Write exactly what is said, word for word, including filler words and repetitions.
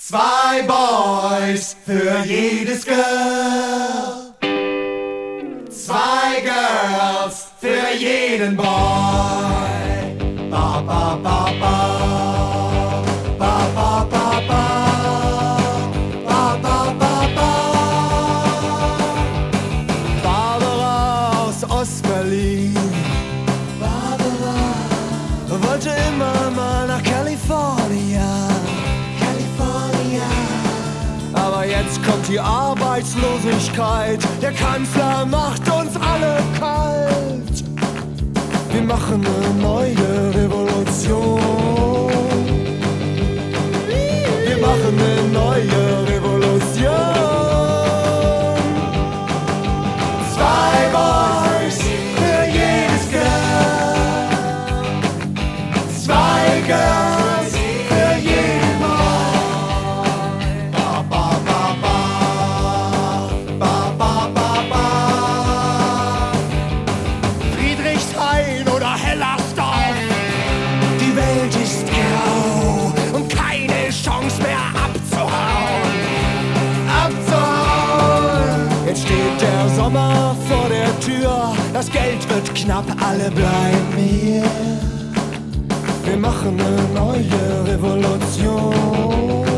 Zwei Boys für jedes Girl. Zwei Girls für jeden Boy. Ba, ba, ba, ba. Ba, ba, ba, ba. Ba, ba, ba, ba. Barbara aus Ostberlin. Barbara wollte immer mal nach California. Aber jetzt kommt die Arbeitslosigkeit. Der Kanzler macht uns alle kalt. Wir machen eine neue Revolution. Wir machen eine neue Revolution. Zwei Boys für jedes Girl. Zwei Girls für jeden Boy. Friedrichshain oder Hellersdorf. Die Welt ist grau und keine Chance mehr abzuhauen. Abzuhauen. Jetzt steht der Sommer vor der Tür. Das Geld wird knapp, alle bleiben hier. Wir machen eine neue Revolution.